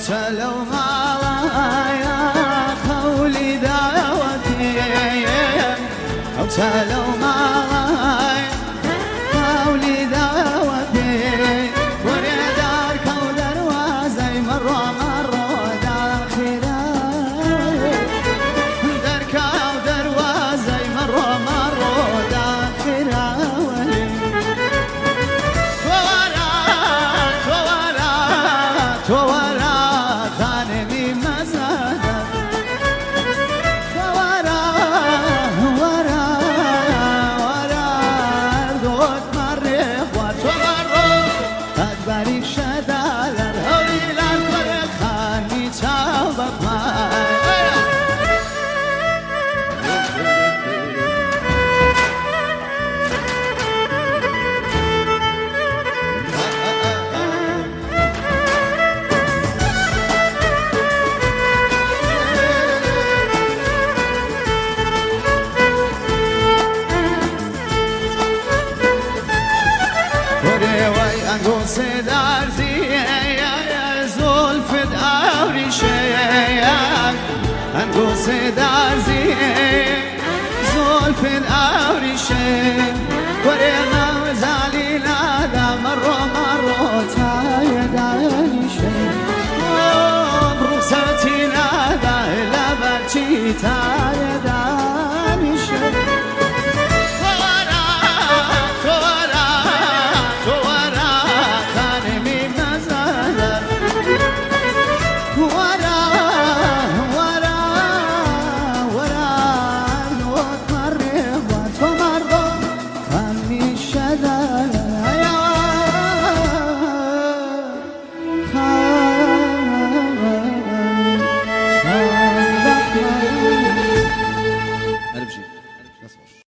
سلو مالايا خولي دعوتي أو سلو مالايا خولي دعوتي وريدار كو دروازي مرة مرة داخلة دركا دروازي مرة مرة داخلة توارا ثاني مزادا توارا ورا ورا دوت مريخ وتوارا أدبري شدال الهولي للفرق خاني تابق معي أنقص دارزي يا زلف داري شيء أنقص دارزي زلف داري شيء ورينا